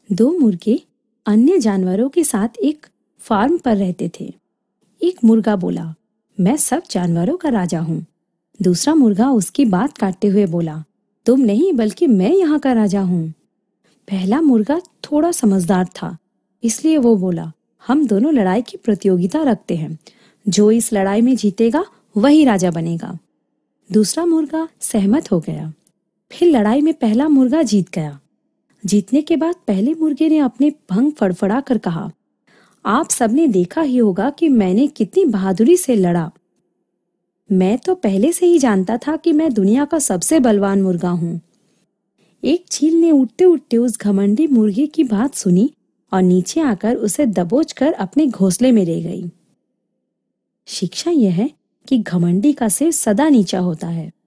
दो मुर्गे अन्य जानवरों के साथ एक फार्म पर रहते थे। एक मुर्गा बोला, मैं सब जानवरों का राजा हूँ। दूसरा मुर्गा उसकी बात काटते हुए बोला, तुम नहीं बल्कि मैं यहाँ का राजा हूँ। पहला मुर्गा थोड़ा समझदार था, इसलिए वो बोला, हम दोनों लड़ाई की प्रतियोगिता रखते हैं। जो इस लड़ाई में जीतेगा वही राजा बनेगा। दूसरा मुर्गा सहमत हो गया। फिर लड़ाई में पहला मुर्गा जीत गया। जीतने के बाद पहले मुर्गे ने अपने पंख फड़फड़ा कर कहा, आप सबने देखा ही होगा कि मैंने कितनी बहादुरी से लड़ा। मैं तो पहले से ही जानता था कि मैं दुनिया का सबसे बलवान मुर्गा हूँ। एक चील ने उड़ते उड़ते उस घमंडी मुर्गे की बात सुनी और नीचे आकर उसे दबोचकर अपने घोंसले में ले गई। शिक्षा यह है कि घमंडी का सिर सदा नीचा होता है।